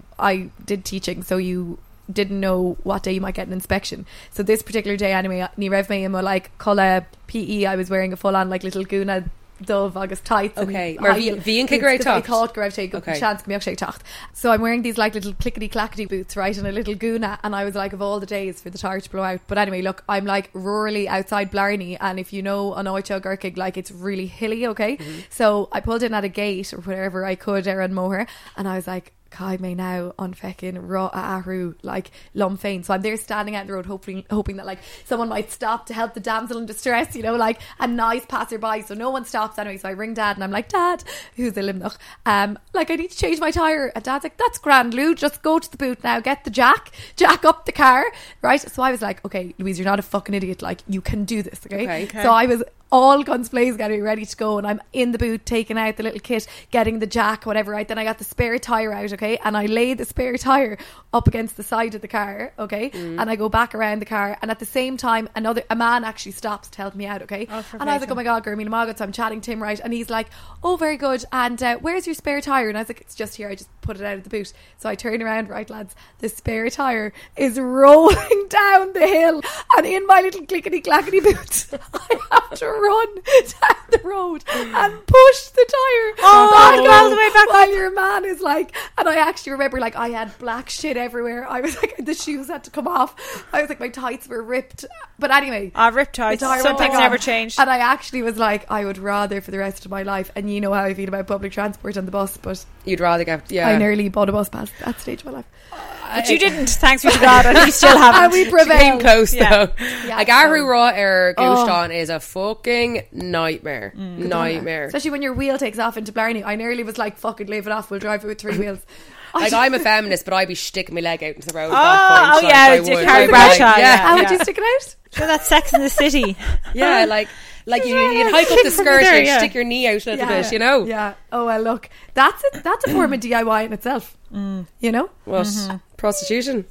I did teaching, so you didn't know what day you might get an inspection. So this particular day anyway, ní raibh mé in my like colour P E, I was wearing a full on like little guna dove August tights. Okay, and mar high bhí- heel. bhí an It's- cigare it's- I tucht? thought go raibh sé Okay. chance go sé tacht. So I'm wearing these like little clickety clackety boots, right, and a little guna, and I was like, of all the days for the tire to blow out. But anyway, look, I'm like rurally outside Blarney, and if you know an Oicho Gurkig, like it's really hilly, okay? Mm-hmm. So I pulled in at a gate or wherever I could there in Moher, and I was like, Kai may now on feckin' raw ahu like Lumfane. So I'm there standing out in the road hoping hoping that like someone might stop to help the damsel in distress, you know, like a nice passerby. So no one stops anyway. So I ring Dad and I'm like, Dad, who's the limnach? Um, like I need to change my tyre. And Dad's like, that's grand, Lou, just go to the boot now, get the jack, jack up the car, right? So I was like, okay, Louise, you're not a fucking idiot, like you can do this, okay? Okay, okay. So I was all guns blazing, getting me ready to go, and I'm in the boot taking out the little kit, getting the jack, whatever, right? Then I got the spare tyre out, okay, and I lay the spare tyre up against the side of the car, okay, Mm. and I go back around the car, and at the same time another a man actually stops to help me out, okay, Oh, for and I was like, oh my god, Gurmina Margaret. So I'm chatting to him, right, and he's like, oh, very good, and uh, where's your spare tyre? And I was like, it's just here, I just put it out of the boot. So I turn around, right lads, the spare tyre is rolling down the hill, and in my little clickety clackety boot I have to run down the road and push the tyre Oh, back all the way back while your man is like, and I actually remember like I had black shit everywhere. I was like, the shoes had to come off. I was like, my tights were ripped. But anyway, Ah, ripped tights. the tyre Some went things back never on. changed. And I actually was like, I would rather for the rest of my life, and you know how I feel about public transport and the bus, but You'd rather get, yeah. I nearly bought a bus pass at that stage of my life. But you didn't, thanks be to God, and you still haven't. And we Came prevailed. close Yeah. though. Yeah, like Aru so- Raw Air Oh. Guston is a fucking nightmare. Nightmare. Especially when your wheel takes off into Blarney. I nearly was like, fucking leave it off, we'll drive it with three wheels. Like I'm a feminist, but I'd be sticking my leg out into the road. Oh, at that point. oh, Like, yeah, I Dick would. Harry I'd be Bradshaw, like, yeah. How would Yeah. you stick it out? Sure, that's Sex in the City. yeah, like like you, you'd hike up the From skirt there, and yeah. stick your knee out a little bit, you know. Yeah. Oh well, look, that's a, that's a form of D I Y in itself. You know, What Mm-hmm. prostitution?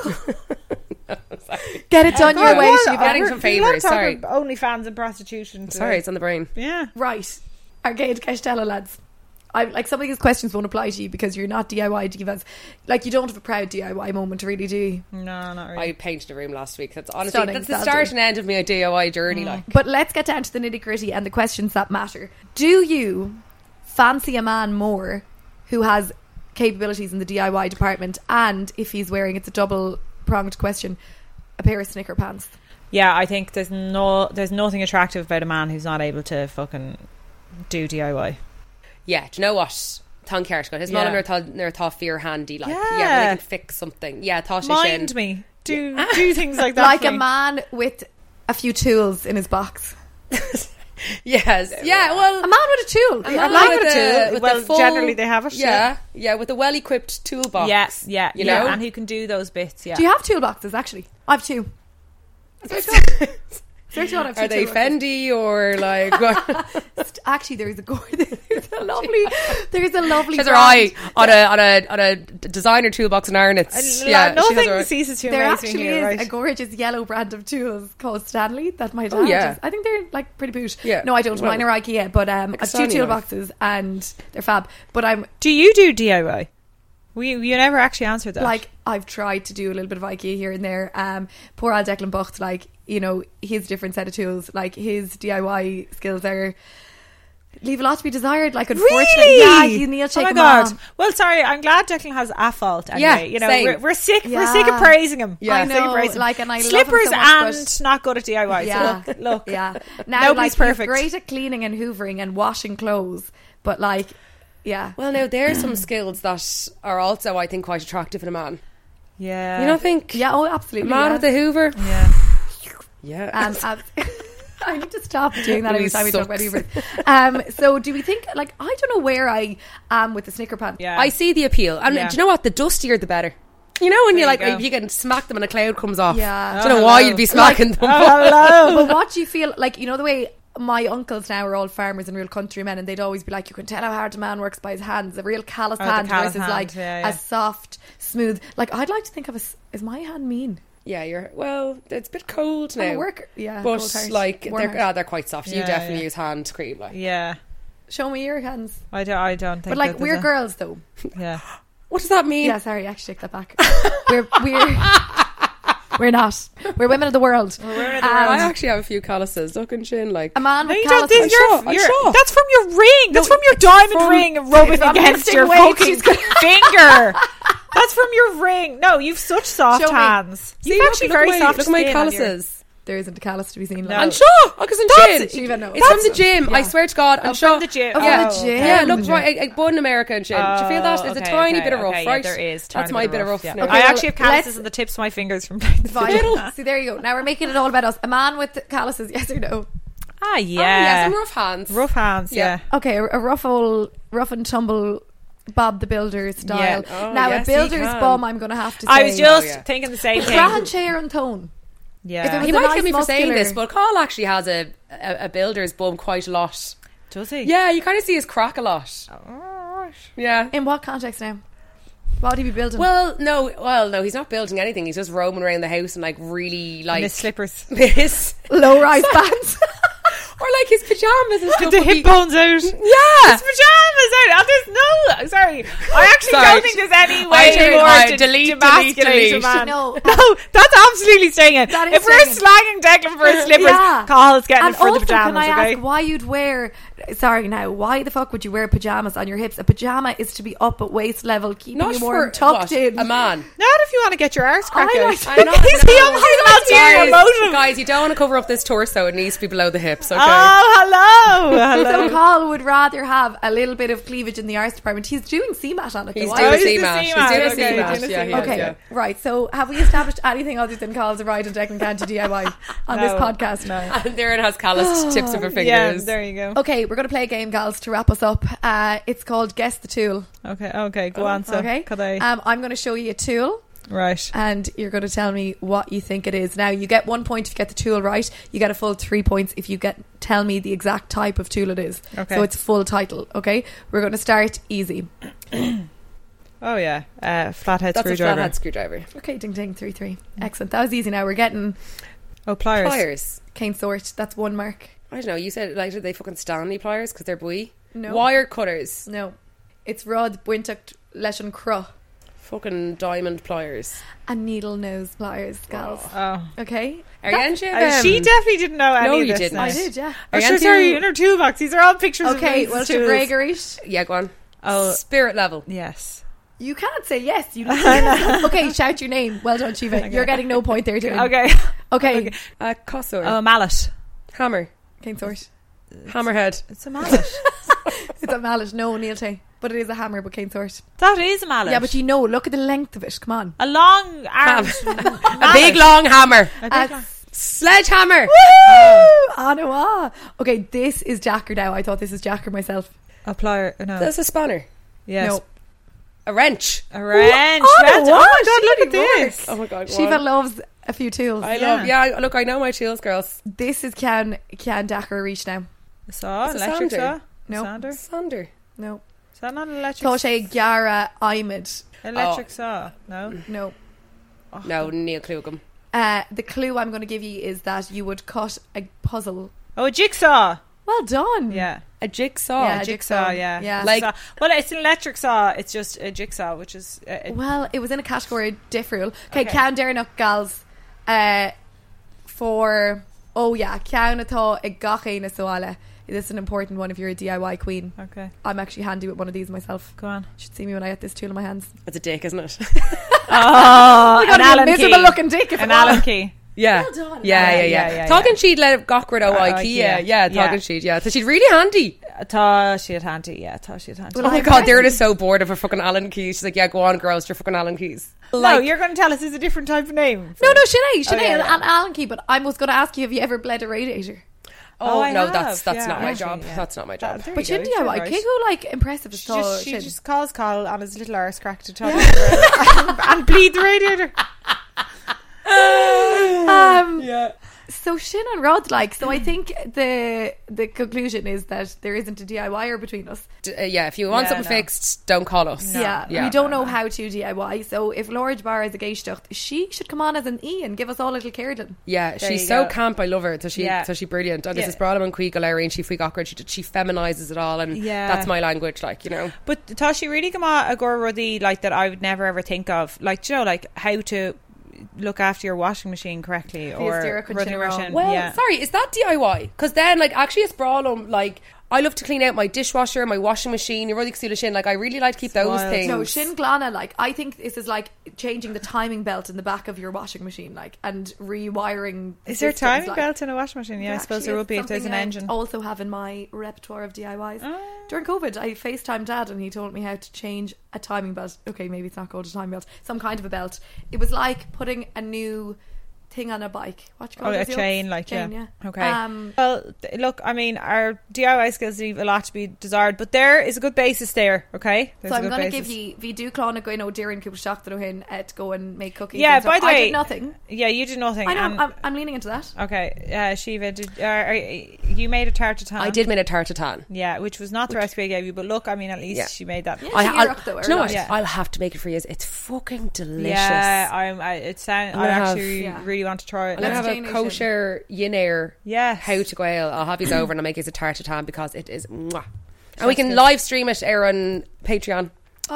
get it done your God, way. what? Siobhan. getting some favours, sorry. OnlyFans and prostitution. today. Sorry, it's on the brain. Yeah. Right, Arcade Castella lads. I like some of these questions won't apply to you because you're not D I Y divas. Like you don't have a proud D I Y moment, really, do you? No, not really. I painted a room last week. That's honestly Stunning, that's the Sally. start and end of my D I Y journey. Like But let's get down to the nitty gritty and the questions that matter. Do you fancy a man more who has capabilities in the D I Y department, and if he's wearing, it's a double pronged question, a pair of snicker pants? Yeah, I think there's no, there's nothing attractive about a man who's not able to fucking do D I Y. yeah, do you know what? Thank you, His Yeah. mom and her thought fear handy. Like yeah, Yeah. when they can fix something. Yeah, thought Mind me. Do do things like that. Like for a me. man with a few tools in his box. Yes. Yeah, well A man with a tool. a Yeah, man like with it the- too. with Well, the full- generally they have it, Yeah, yeah. yeah, with a well equipped toolbox. Yes, yeah, you yeah, know. and who can do those bits? Yeah. Do you have toolboxes, actually? I have two. Swear to God, I have two Are they toolboxes. Fendi or like? what? Actually, there's a go- there's a lovely there's a lovely She has her brand. eye on a on a on a designer toolbox in Arnott's. And Yeah, she has nothing her- ceases to There amaze me actually here, is right? a gorgeous yellow brand of tools called Stanley that my dad Oh, yeah. has. I think they're like pretty boot. Yeah. No, I don't. Well, Mine are IKEA, but um, like I've two Stanley toolboxes and they're fab. But I'm Do you do D I Y? We you never actually answered that. like, I've tried to do a little bit of IKEA here and there. Um, poor Al Declan Bucht, like, you know, his different set of tools, like his D I Y skills are leave a lot to be desired. Like, unfortunately, really? yeah, you need to Oh take my him god! on. Well, sorry, I'm glad Declan has a fault. Anyway. Yeah, you know, same. we're, we're sick. We're Yeah. sick of praising him. Yeah. I Sick of know, praising him. like, and I love him slippers so much, and not good at D I Y. Yeah. So look, look, Yeah. Now, Nobody's like, he's perfect. great at cleaning and hoovering and washing clothes, but like, yeah. Well, now there are some skills that are also, I think, quite attractive in a man. yeah, You don't think? Yeah, oh, A absolutely. man yeah. with a Hoover. yeah. Yeah. Um, ab- I need to stop doing that every Louise time we talk about sucks. Hoovers. Um, so do we think, like, I don't know where I am with the snicker pants. Yeah. I see the appeal, and Yeah. do you know what? The dustier, the better. You know when There you like you go. you can smack them and a cloud comes off. Yeah. I don't know Oh, why hello. you'd be smacking them. But what do you feel like? You know the way my uncles now are all farmers and real countrymen, and they'd always be like, "You can tell how hard a man works by his hands. A real callous Oh, the hand callous versus hand, like yeah, yeah. a soft, smooth." Like I'd like to think of a. s- Is my hand mean? Yeah, you're well. It's a bit cold now. I'm a worker. Yeah, but cold heart, like warm they're heart. ah, they're quite soft. you Yeah, definitely yeah. use hand cream. Like, Yeah. Show me your hands. I don't, I don't think But like that we're there's a- girls though. Yeah. what does that mean? Yeah, sorry, actually take that back. we're we're we're not. We're women of the world. We're women of the I actually have a few calluses. Look and chin, like A man No, with you don't. calluses. This, you're, sure, I'm you're, sure. That's from your ring. That's from your diamond from- ring rubbing I'm against lifting your weights. fucking She's gonna- finger. That's from your ring. No, you've such soft Show me. hands. See, You've look- actually look very at my- soft Look at my skin on your- calluses. There isn't a callus to be seen. No. I'm sure. Because in That's- gym. Shiva knows. It's from the That's- gym. I yeah. swear to God. I'm Oh, sure. from the gym. Oh, Yeah. from the gym. Yeah, look, right, I, I born in America and gym. Do you feel that? Oh, There's okay, a tiny okay, bit of rough, okay, yeah, right? there is. That's tiny my bit of rough. yeah. now. I Okay, actually have well, calluses let's- on the tips of my fingers from playing the Fine. See, there you go. Now we're making it all about us. A man with calluses, yes or no? Ah, yeah. Oh, yeah, some rough hands. Rough hands, yeah. Yeah. Okay, a, a rough old, rough and tumble Bob the Builder style. Yeah. Oh, now, yes, a he builder's can. bum, I'm going to have to say. I was just Oh, yeah. thinking the same thing. Grant Chair and Tone. If it Yeah. was He a might nice get me for saying muscular- this, but Carl actually has a, a, a builder's bum quite a lot. Does he? Yeah, you kind of see his crack a lot. Yeah. In what context now? What would he be building? Well, no, well, no, he's not building anything. He's just roaming around the house and like really like His slippers. his low rise pants. or like his pajamas and stuff. The would be- hip bones out. Yeah. His pajamas out. Oh, there's no. Sorry, I actually Sorry. don't think there's any I way do, more I- to delete, demasculate delete, a man. No. no, that's absolutely staying in. That is If we're staying in. slagging Declan for his slippers, Yeah. Carl's getting And it for also, the pajamas. can I okay? ask why you'd wear? Sorry, now why the fuck would you wear pajamas on your hips? A pajama is to be up at waist level, keeping Not you warm, for tucked what? in. A man. Not if you want to get your arse crack I out. like- I'm not, Is he no. on my ulterior guys, motive? guys, you don't want to cover up this torso. It needs to be below the hips. Okay. Oh, hello, So hello. Carl would rather have a little bit of cleavage in the arse department. He's doing C MAT on it. He's though. doing I- a he's C the match. C He's match, doing a okay, C he's match. doing a Yeah, C he match. is, Okay, yeah. right. So have we established anything other than Carl's a ride and Declan can't do D I Y on this No, podcast? no. And there it has calloused tips of her Yeah, fingers. there you go. Okay, we're going to play a game, gals, to wrap us up. Uh, it's called Guess the Tool. Okay, okay, go on. So, Okay, could I? um, I'm going to show you a tool. right. And you're going to tell me what you think it is. Now, you get one point if you get the tool right. You get a full three points if you get tell me the exact type of tool it is. Okay. So it's full title. Okay, we're going to start easy. Oh yeah, uh, flathead That's a screwdriver. flathead screwdriver. Okay, ding ding, three three. Excellent. That was easy. Now we're getting Oh, pliers. Pliers. cane sort. That's one mark. I don't know. You said like did they fucking Stanley pliers because they're buoy. No. Wire cutters. No, it's rod buintucht leis an cro Fucking diamond pliers. and needle nose pliers, gals. Oh, Okay, Ariane, do you Uh, have, she um, definitely didn't know any No, of you this. didn't. now. I did. Yeah. Oh, Ariane, sure, do sorry, you- in her toolbox. These are all pictures of Okay. Reese's Well, to tools. Gregory, Yeah, go on. Oh. Spirit level. Yes. you can't say yes. You yes. Okay, shout your name. Well done, Shiva. You're getting no point there, doing. Okay. Okay. Uh, Cossor. Oh, a mallet. Hammer. Cane sort. Hammerhead. It's a mallet. It's a mallet. No, Neil Tay. But it is a hammer, but cane sort. That is a mallet. Yeah, but you know, look at the length of it. Come on. a long arm. A big long hammer. Uh, Sledgehammer. Ah, no, ah. Okay, this is Jacker now. I thought this is Jacker myself. A plier. No. That's a spanner. yes. No. A wrench. A wrench. Oh, Well no, done. wow, Oh my god, she look at really this. Oh my god. go Shiva on. loves a few tools. I Yeah. love. Yeah. Look, I know my tools, girls. This is Can Can Jacker reach now. A saw. It's a Electric sander. saw. No. Sander. Is Sander. No. that not an electric? Toshe Gara Imid. Electric Oh. saw. No. No. No, Neil Klugum. Uh, the clue I'm going to give you is that you would cut a puzzle. Oh, a jigsaw. Well done. Yeah. A jigsaw. Yeah, A jigsaw. Yeah. Yeah. Like, Like- well, it's an electric saw. It's just a jigsaw, which is. Uh, it- Well, it was in a category different. Okay, Okay. Can Dernock gals uh, for oh yeah, Can atá ag gaché na soala. This is an important one if you're a D I Y queen. okay. I'm actually handy with one of these myself. Go on. You should see me when I get this tool in my hands. It's a dick, isn't it? Oh, I got an a Allen miserable key. looking dick. if An it was. Allen key. yeah. Well done. Yeah, yeah, Yeah, yeah. yeah, yeah, Talking yeah. she'd let Gawker o Uh, IKEA. IKEA. Yeah, talking Yeah. she'd. Yeah. So she'd really handy. Tá she had handy. Yeah, tá she had handy. Well, Oh my I'm god, they're ready. just so bored of her fucking Allen keys. She's like, yeah, go on, girls, your fucking Allen keys. no, Like- you're going to tell us it's a different type of name. No, no, Sinead, Sinead, yeah, yeah. and Allen key. But I was going to ask you, have you ever bled a radiator? Oh, Oh, I no, have, that's that's yeah, not my actually, job. yeah. That's not my job. There But you Shin go, D I Y, right. Kigo like impressive as She tall just, she Shin. just calls Carl on his little arse crack to tell him and, and bleed the radiator. Um, Yeah. So Shin and Rod, like, so I think the the conclusion is that there isn't a DIYer between us. D- uh, yeah, if you want Yeah, something no. fixed, don't call us. Yeah, Yeah. we don't know how to D I Y. So if Laura Bar is a geistecht, she should come on as an E and give us all a little Cairden. Yeah, There she's you so go. camp. I love her. So she, Yeah. so she brilliant. And Yeah. this is Brala and Queeg and she freak awkward. She she feminizes it all, and Yeah. that's my language. Like you know, But Tashi really come out a gore ruddy like that I would never ever think of. Like, do you know, like how to look after your washing machine correctly or Ystíreach an running sin wrong. machine. well, yeah. sorry, is that D I Y? Because then, like, actually, it's Brala. Like, I love to clean out my dishwasher, my washing machine. You really see the shin. Like, I really like to keep those wild. things. No, Shin Glana, like, I think this is like changing the timing belt in the back of your washing machine, like, and rewiring. the Is there a systems, timing like. belt in a washing machine? Yeah, I suppose Actually, there would it's be if there's an something I engine. also have in my repertoire of D I Ys. Ah. During COVID, I FaceTimed Dad and he told me how to change a timing belt. Okay, maybe it's not called a timing belt. Some kind of a belt. It was like putting a new thing on a bike. What you call Oh, it? a Those yokes? chain, like, Chain, yeah. yeah. Okay. Um, Well, th- look, I mean, our D I Y skills leave a lot to be desired, but there is a good basis there, okay? There's so a I'm good going to basis. give you, vi du clána go no Darren Cooper Shock that hin to go and make cookies. Yeah, and stuff. by the I way, did nothing. Yeah, you did nothing. I know, and- I'm, I'm leaning into that. Okay, uh, Shiva, did, uh, are, you made a tart tatin. I did make a tartatan. Yeah, which was not the recipe I gave you, but look, I mean, at least Yeah. she made that. Yeah. I, She I'll, rocked though, do you know or what? not? Yeah. I'll have to make it for you. It's fucking delicious. Yeah, I'm. I, it sound. I'm I gonna have- actually Yeah. really want to try it. I'm gonna Let's have a Jane kosher yin air. Yes. How to Gael. I'll have you over and I'll make you a tartatan because it is. Mwah. And we Sounds can good. live stream it air on Patreon.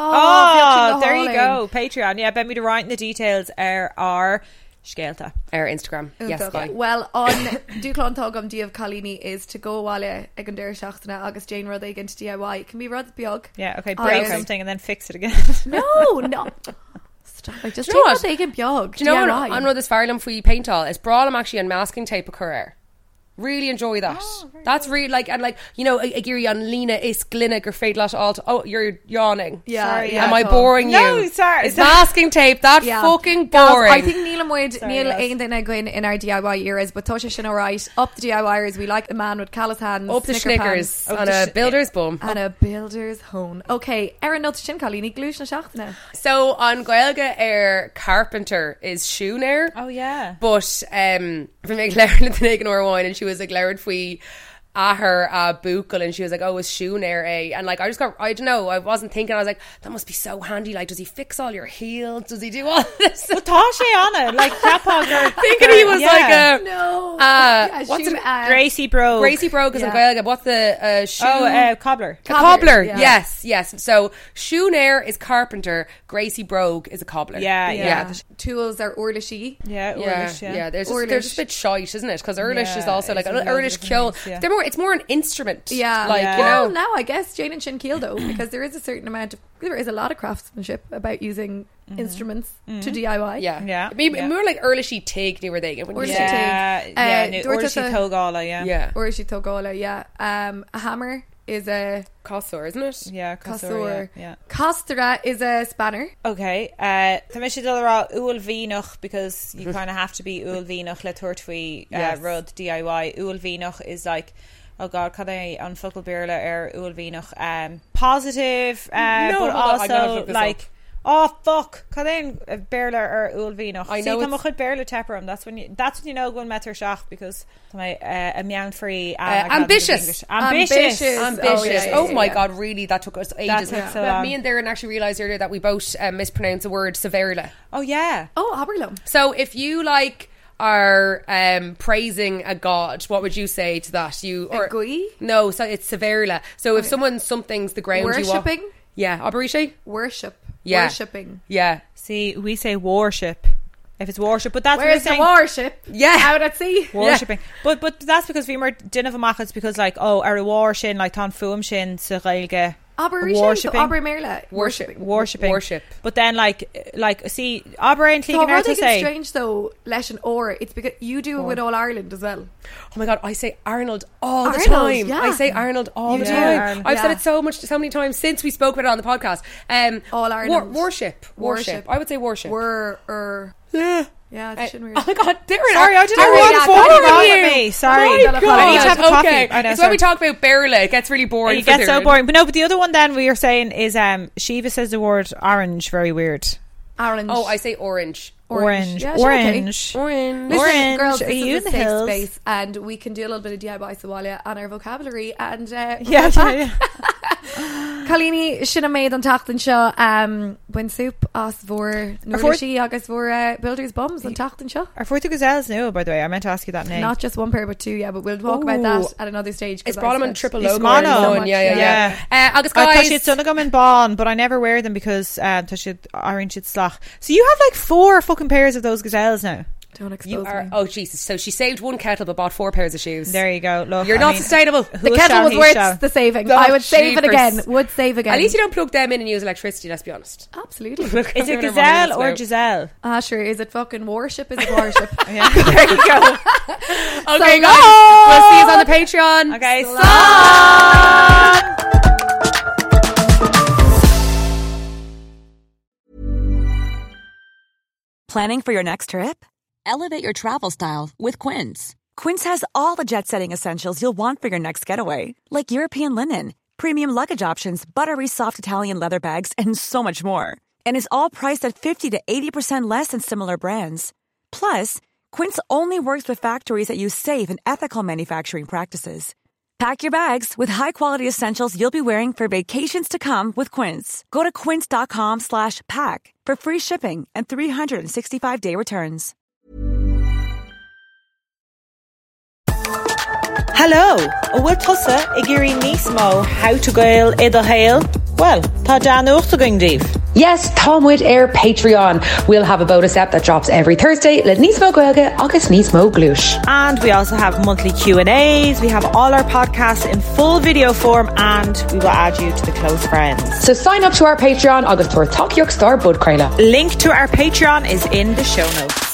Oh, the there you hauling. go. Patreon. Yeah, bet me to write in the details are are Skelta. Our Instagram. Yes, Undach. guy. Well, on Dúchlán Tógam Díobh Chalíní is to go wale ag an deir seachtainna agus Jane Rud ag into D I Y. It can be rud beag. Yeah, okay, Oh, break okay. something and then fix it again. No, no. Stop it. Just Do you know Jane what? Rud ag an beag. Do you know D I what? Y. I'm not this Farlam for you paint all. It's Brala actually on masking tape occur. Really enjoy that. Oh, That's really like and like you know Agiri on Lena is Glinna Grafade Lot alt. Oh, you're yawning. Yeah, Sorry, yeah, Am I Tom. boring No, you? sorry. It's masking tape. That Yeah. fucking Guys, boring. I think Neil and Wood, Sorry, Neil lads. ain't then going in our D I Y eras, but Tosha Shin alright. Up the DIYers, we like the man with callous hands, Up the Snicker Snickers pants, on a builder's bum. and a builder's hone. Okay, Erin Nut Shin Chalíní glúis na seachtainna. So on Gaelga Air Carpenter is Shoenair. Oh yeah. But um from meg learn the Nagan or wine and she was like Laird Fui at her uh buckle and she was like, oh, is Shoenair a and like I just got I don't know, I wasn't thinking, I was like, that must be so handy, like does he fix all your heels? Does he do all this? But Tasha on it, like Crapog girl. Thinking he was Yeah. like a No. Uh, Yeah, what's shoe- it- uh, Gracie Bro. Gracie Brogue is Yeah. on Gaelga. What's the uh, shoe? Oh, uh, cobbler. A cobbler, Cobbler, yeah. yes, yes. So Shoenair is carpenter, Gracie Brogue is a cobbler. Yeah, Yeah. yeah. Tools are Orlishi. Yeah, Yeah, Urlish, yeah, yeah. There's just, Urlish. they're just a bit shite, isn't it? Because Urlish is Yeah, also like it's an in loads of Urlish different kill. things, yeah. They're more. It's more an instrument. Yeah, like Yeah. you know. Well, now I guess Jane and Shin Keel though, because there is a certain amount of there is a lot of craftsmanship about using instruments to D I Y. Yeah, Yeah, Maybe yeah. more like Urlishy Tig near where they get. Urlish Yeah, Tig. yeah. Uh, no, Dúirt Urlish us a- Togala, yeah. yeah. Orishi Togola, yeah. Um, a hammer is a Cosor, isn't it? Yeah, Cosor, Casor. yeah. yeah. Costera is a spanner. Okay, uh, tá mis dul rá úl vínoch because you kind of have to be úl vínoch le tuairtví uh, Yes. rud D I Y. Úl vínoch is like, oh god, cad é an focal beerla ar úl vínoch. Um, positive, uh, No, but hold on, I'm gonna also look this like, up. oh fuck, cad é beerla ar úl vínoch. I See, know tá it's- mo chud beerla teparum. That's when you. That's when you know going meter shach because my uh, a meown free. Uh, ambitious. ambitious, Ambitious. Ambitious. Oh, yeah, yeah, Oh my yeah. god, really? That took us ages. took so But long. me and Darren actually realised earlier that we both uh, mispronounced the word severla. Oh yeah. Oh, Aberlum. So if you like are um, praising a god, what would you say to that? You or A gui? No, so it's severla. So if someone something's the ground you walk, Worshipping? yeah, Abarishi, Worship. Yeah. Worshipping. yeah, See, we say worship. If it's worship, but that's what Where's we're the saying. worship? Yeah. Out at sea. Worshipping, but but that's because we were dinner of it's because like oh our war shin like tan fuam shin sa gailge Aberishin. So worshipping Aber Merla. worship, worshipping worship. But then like like see Abra and So Clegan I are to think it's say strange though, Lesh and Or. It's because you do it with All Ireland as well. Oh my god, I say Arnold all the Arnold, time. yeah. I say Arnold all the Yeah, time. Arnold. I've said Yeah. it so much, so many times since we spoke about it on the podcast. Um, All Ireland. wor- worship, worship, Worship. I would say worship. Were er. yeah, Yeah, Uh, it's shouldn't oh my god, Darren, Sorry, I didn't Darren, know yeah, what Darren, was wrong you. with me. Sorry. Oh my I God. need to have a coffee. Okay, I know, it's when sorry. we talk about Berla, it gets really boring. It for gets so Darren. boring. But no, but the other one then we were saying is um Shiva says the word orange very weird. Orange. Oh, I say orange. Orange. Yeah, sure, okay. Orange. Orange. Listen, Orange, girls, are this you is in a the safe hills? space, and we can do a little bit of D I Y Somalia on our vocabulary. And uh, Yeah, yeah, yeah. Colini sinna méid an tatan seo um, buin soup as bhór nuairtí agus bhór uh, builders bums an tatan seo. Our Forty Gazelles new, by the way. I meant to ask you that name. Not just one pair, but two. Yeah, but we'll talk about Ooh. that at another stage. 'cause It's I brought them said- on triple It's logo. mono. or one, Yeah, yeah, yeah. Yeah. Uh, agus I thought guys, she had Sunagum and Bon, but I never wear them because um, she had orange she'd slach. So you have like four fucking pairs of those gazelles now. Don't expose you are. me. Oh Jesus! So she saved one kettle but bought four pairs of shoes. There you go. Look, You're I not mean, sustainable. The who kettle shall was he worth shall? the saving. Oh, I would save it jeepers. again. Would save again. At least you don't plug them in and use electricity. Let's be honest. Absolutely. Is it Gazelle or Giselle? Ah, sure. Is it fucking worship? Is it worship? Yeah. There you go. Okay, So guys. long. We'll see you on the Patreon. Okay, So Planning for your next trip? Elevate your travel style with Quince. Quince has all the jet-setting essentials you'll want for your next getaway, like European linen, premium luggage options, buttery soft Italian leather bags, and so much more. And is all priced at fifty to eighty percent less than similar brands. Plus, Quince only works with factories that use safe and ethical manufacturing practices. Pack your bags with high-quality essentials you'll be wearing for vacations to come with Quince. Go to quince.com slash pack for free shipping and three sixty-five day returns. Hello, a bhfuil tusa i gcúirí níos mó how to gael iad a hail? Well, tá Dan uachta going díobh. Yes, Tom with Air Patreon. We'll have a bonus app that drops every Thursday. Let Nismo Goelge, August Nismo Glush. And we also have monthly Q and A's. We have all our podcasts in full video form, and we will add you to the close friends. So sign up to our Patreon, August Tour Talk York Star Bud Crayla. Link to our Patreon is in the show notes.